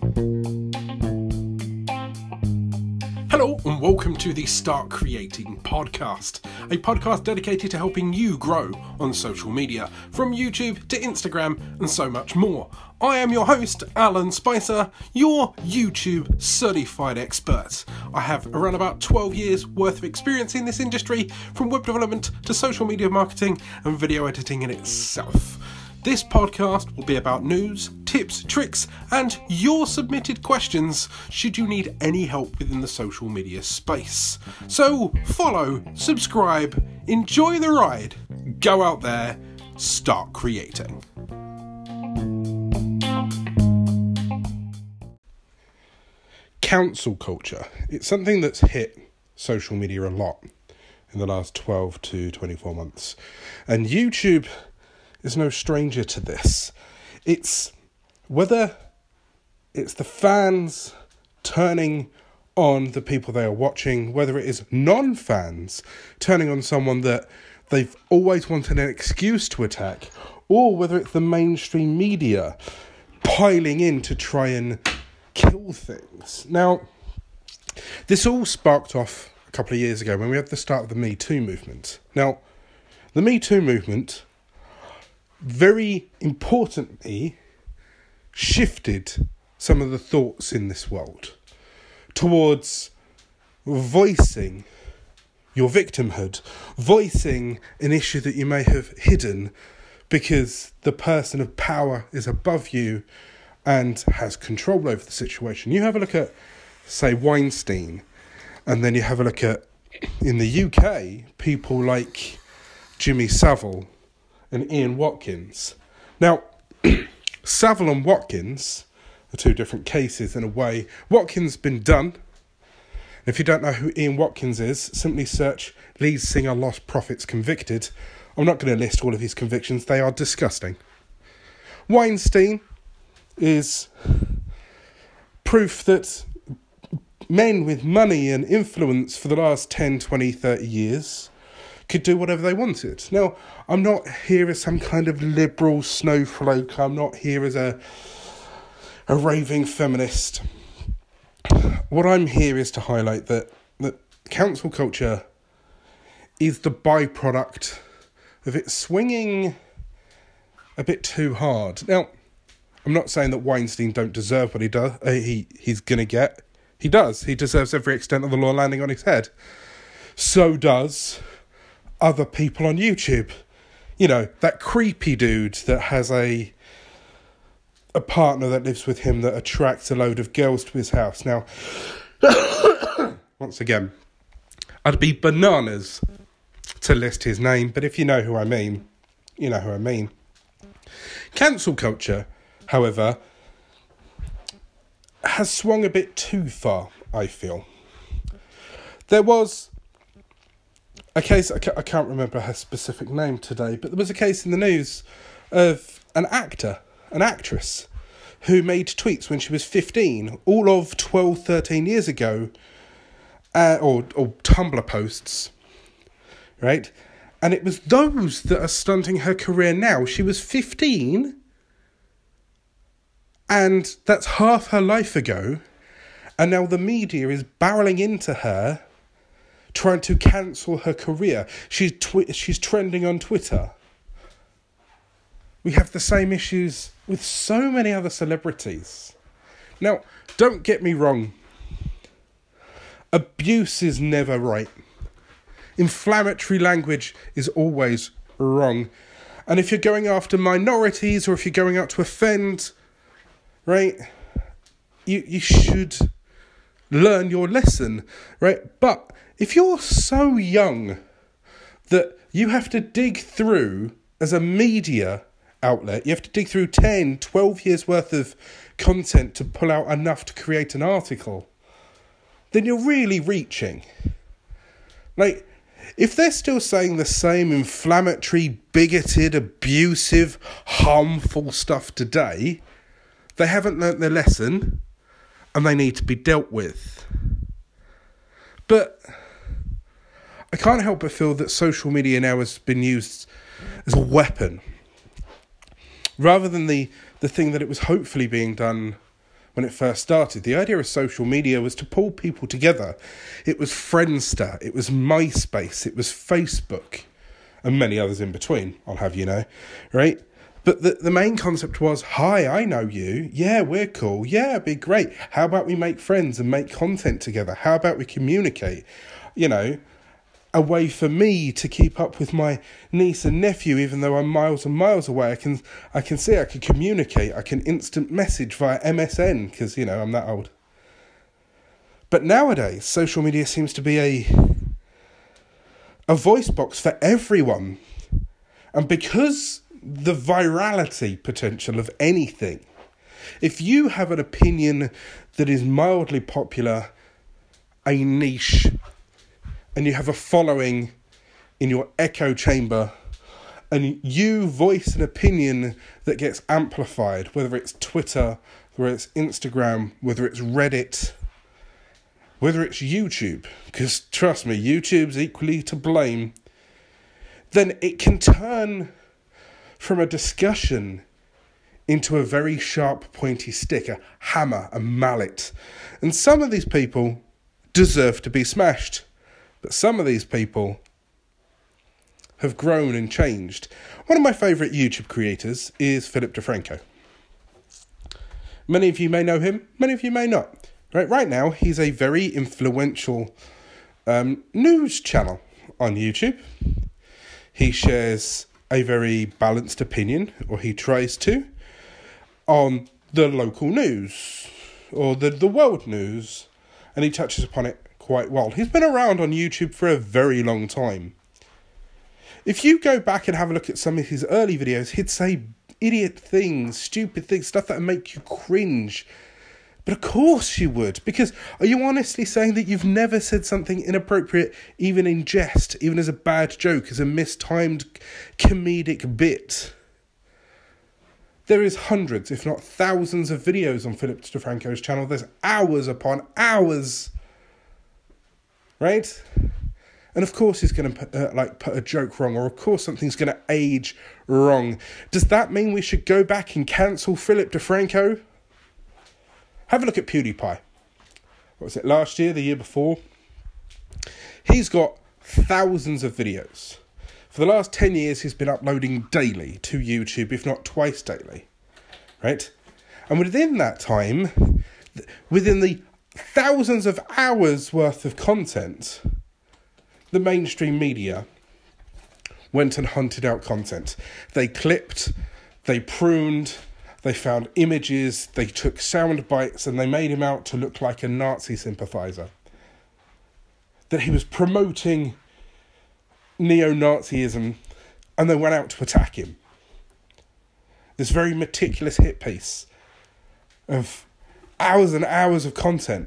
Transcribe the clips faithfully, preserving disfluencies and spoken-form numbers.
Hello and welcome to the Start Creating podcast, a podcast dedicated to helping you grow on social media, from YouTube to Instagram and so much more. I am your host, Alan Spicer, your YouTube certified expert. I have around about twelve years worth of experience in this industry, from web development to social media marketing and video editing in itself. This podcast will be about news, tips, tricks, and your submitted questions should you need any help within the social media space. So follow, subscribe, enjoy the ride, go out there, start creating. Cancel culture. It's something that's hit social media a lot in the last twelve to twenty-four months. And YouTube is no stranger to this. It's whether it's the fans turning on the people they are watching, whether it is non-fans turning on someone that they've always wanted an excuse to attack, or whether it's the mainstream media piling in to try and kill things. Now, this all sparked off a couple of years ago when we had the start of the Me Too movement. Now, the Me Too movement very importantly shifted some of the thoughts in this world towards voicing your victimhood, voicing an issue that you may have hidden because the person of power is above you and has control over the situation. You have a look at, say, Weinstein, and then you have a look at, in the U K, people like Jimmy Savile and Ian Watkins. Now, Savile and Watkins are two different cases in a way. Watkins been done. If you don't know who Ian Watkins is, simply search lead singer Lost Prophets convicted. I'm not going to list all of his convictions. They are disgusting. Weinstein is proof that men with money and influence for the last ten, twenty, thirty years could do whatever they wanted. Now, I'm not here as some kind of liberal snowflake. I'm not here as a a raving feminist. What I'm here is to highlight that, that cancel culture is the byproduct of it swinging a bit too hard. Now, I'm not saying that Weinstein don't deserve what he does. Uh, he he's gonna get. He does. He deserves every extent of the law landing on his head. So does other people on YouTube. You know, that creepy dude that has a a partner that lives with him that attracts a load of girls to his house. Now, once again, I'd be bananas to list his name, but if you know who I mean, you know who I mean. Cancel culture, however, has swung a bit too far, I feel. There was a case, I can't remember her specific name today, but there was a case in the news of an actor, an actress, who made tweets when she was fifteen, all of twelve, thirteen years ago, uh, or, or Tumblr posts, right? And it was those that are stunting her career now. She was fifteen, and that's half her life ago, and now the media is barreling into her, trying to cancel her career. She's twi- she's trending on Twitter. We have the same issues with so many other celebrities. Now, don't get me wrong. Abuse is never right. Inflammatory language is always wrong. And if you're going after minorities or if you're going out to offend, right, you you should learn your lesson, right? But if you're so young that you have to dig through, as a media outlet, you have to dig through ten, twelve years worth of content to pull out enough to create an article, then you're really reaching. Like, if they're still saying the same inflammatory, bigoted, abusive, harmful stuff today, they haven't learnt their lesson and they need to be dealt with. But I can't help but feel that social media now has been used as a weapon rather than the, the thing that it was hopefully being done when it first started. The idea of social media was to pull people together. It was Friendster, it was MySpace, it was Facebook, and many others in between, I'll have you know, right? But the, the main concept was, hi, I know you. Yeah, we're cool. Yeah, it'd be great. How about we make friends and make content together? How about we communicate? You know, a way for me to keep up with my niece and nephew, even though I'm miles and miles away. I can I can see, I can communicate. I can instant message via M S N because, you know, I'm that old. But nowadays, social media seems to be a a voice box for everyone. And because the virality potential of anything, if you have an opinion that is mildly popular, a niche, and you have a following in your echo chamber, and you voice an opinion that gets amplified, whether it's Twitter, whether it's Instagram, whether it's Reddit, whether it's YouTube, because trust me, YouTube's equally to blame, then it can turn from a discussion into a very sharp, pointy stick, a hammer, a mallet. And some of these people deserve to be smashed. But some of these people have grown and changed. One of my favourite YouTube creators is Philip DeFranco. Many of you may know him, many of you may not. Right, right now, he's a very influential um, news channel on YouTube. He shares a very balanced opinion, or he tries to, on the local news, or the, the world news, and he touches upon it quite well. He's been around on YouTube for a very long time. If you go back and have a look at some of his early videos, he'd say idiot things, stupid things, stuff that would make you cringe. But of course you would, because are you honestly saying that you've never said something inappropriate, even in jest, even as a bad joke, as a mistimed comedic bit? There is hundreds, if not thousands, of videos on Philip DeFranco's channel. There's hours upon hours, right? And of course he's going to put, uh, like put a joke wrong, or of course something's going to age wrong. Does that mean we should go back and cancel Philip DeFranco? Have a look at PewDiePie. What was it, last year, the year before? He's got thousands of videos. For the last ten years, he's been uploading daily to YouTube, if not twice daily, right? And within that time, within the thousands of hours worth of content, the mainstream media went and hunted out content. They clipped, they pruned, they found images, they took sound bites, and they made him out to look like a Nazi sympathiser. That he was promoting neo-Nazism, and they went out to attack him. This very meticulous hit piece of hours and hours of content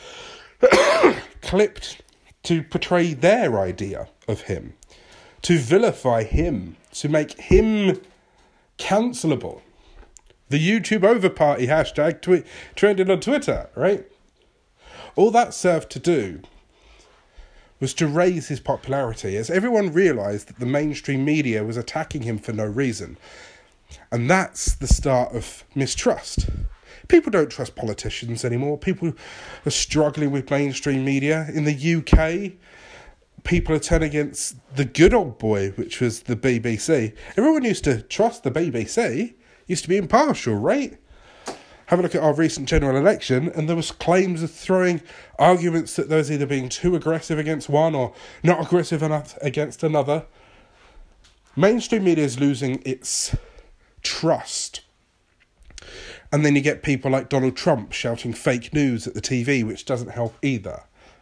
clipped to portray their idea of him, to vilify him, to make him cancelable. The YouTube over party hashtag tweet, trended on Twitter, right? All that served to do was to raise his popularity, as everyone realised that the mainstream media was attacking him for no reason. And that's the start of mistrust. People don't trust politicians anymore. People are struggling with mainstream media. In the U K, people are turning against the good old boy, which was the B B C. Everyone used to trust the B B C. Used to be impartial, right? Have a look at our recent general election, and there was claims of throwing arguments that there was either being too aggressive against one or not aggressive enough against another. Mainstream media is losing its trust. And then you get people like Donald Trump shouting fake news at the T V, which doesn't help either.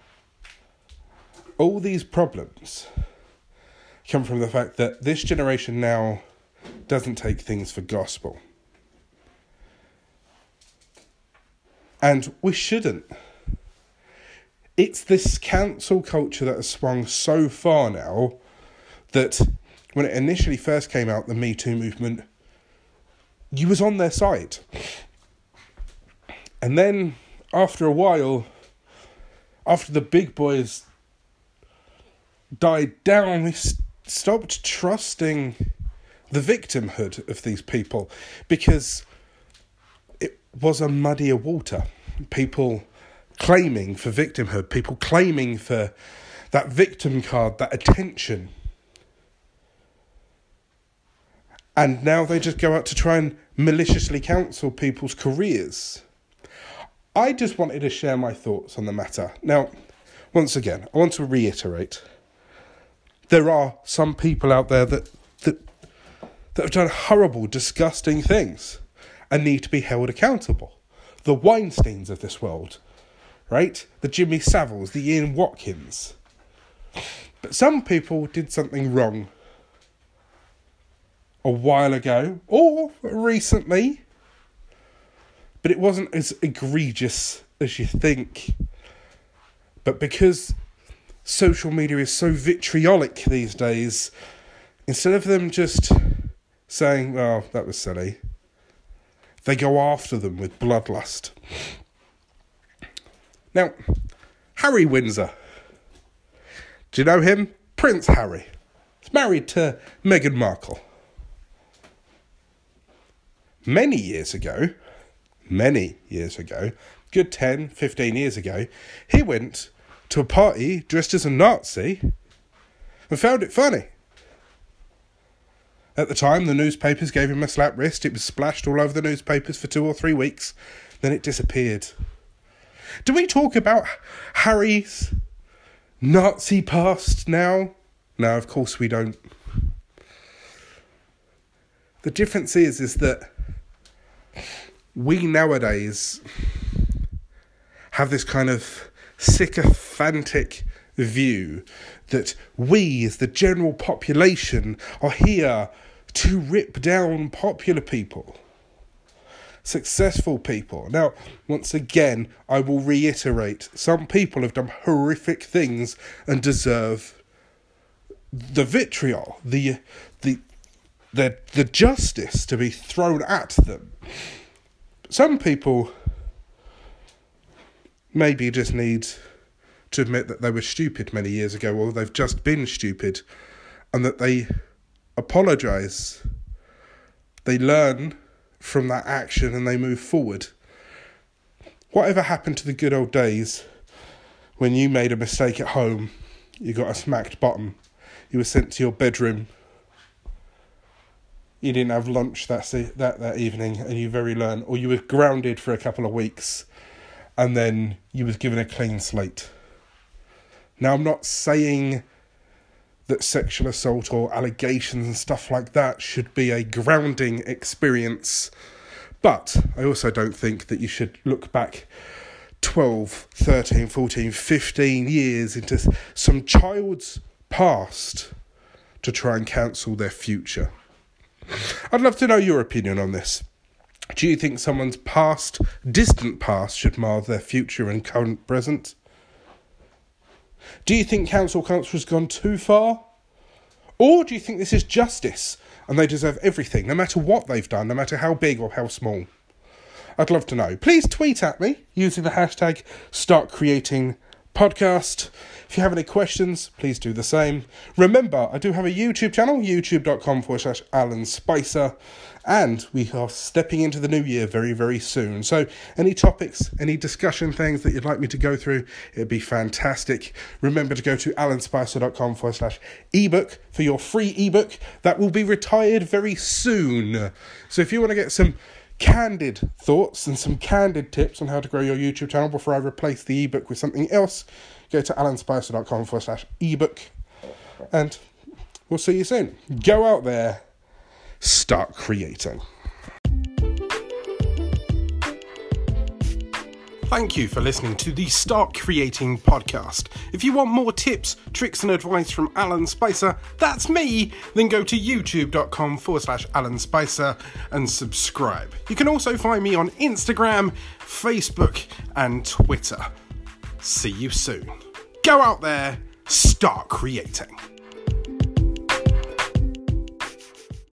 All these problems come from the fact that this generation now doesn't take things for gospel. And we shouldn't. It's this cancel culture that has swung so far now that when it initially first came out, the Me Too movement, you was on their side. And then after a while, after the big boys died down, we st- stopped trusting the victimhood of these people, because it was a muddier water. People claiming for victimhood, people claiming for that victim card, that attention. And now they just go out to try and maliciously cancel people's careers. I just wanted to share my thoughts on the matter. Now, once again, I want to reiterate, there are some people out there that that, that have done horrible, disgusting things and need to be held accountable. The Weinsteins of this world, right? The Jimmy Saviles, the Ian Watkins. But some people did something wrong a while ago or recently, but it wasn't as egregious as you think. But because social media is so vitriolic these days, instead of them just saying, "Oh, that was silly," they go after them with bloodlust. Now, Harry Windsor. Do you know him? Prince Harry. He's married to Meghan Markle. Many years ago, many years ago, good ten, fifteen years ago, he went to a party dressed as a Nazi and found it funny. At the time, the newspapers gave him a slap wrist. It was splashed all over the newspapers for two or three weeks. Then it disappeared. Do we talk about Harry's Nazi past now? No, of course we don't. The difference is, is that we nowadays have this kind of sycophantic view that we, as the general population, are here to rip down popular people, successful people. Now, once again, I will reiterate, some people have done horrific things and deserve the vitriol, the the the the justice to be thrown at them. Some people maybe just need to admit that they were stupid many years ago, or they've just been stupid, and that they apologise. They learn from that action and they move forward. Whatever happened to the good old days when you made a mistake at home, you got a smacked bottom, you were sent to your bedroom, you didn't have lunch that that, that evening, and you very learned, or you were grounded for a couple of weeks, and then you was given a clean slate. Now, I'm not saying that sexual assault or allegations and stuff like that should be a grounding experience, but I also don't think that you should look back twelve, thirteen, fourteen, fifteen years into some child's past to try and cancel their future. I'd love to know your opinion on this. Do you think someone's past, distant past, should mar their future and current present? Do you think cancel culture has gone too far? Or do you think this is justice and they deserve everything, no matter what they've done, no matter how big or how small? I'd love to know. Please tweet at me using the hashtag StartCreatingPodcast. If you have any questions, please do the same. Remember, I do have a YouTube channel, youtube.com forward slash Alan Spicer. And we are stepping into the new year very, very soon. So any topics, any discussion things that you'd like me to go through, it'd be fantastic. Remember to go to alanspicer.com forward slash ebook for your free ebook that will be retired very soon. So if you want to get some candid thoughts and some candid tips on how to grow your YouTube channel before I replace the ebook with something else, go to alanspicer.com forward slash ebook. And we'll see you soon. Go out there. Start creating. Thank you for listening to the Start Creating podcast. If you want more tips, tricks and advice from Alan Spicer, that's me, then go to youtube.com forward slash Alan Spicer and subscribe. You can also find me on Instagram, Facebook and Twitter. See you soon. Go out there, start creating.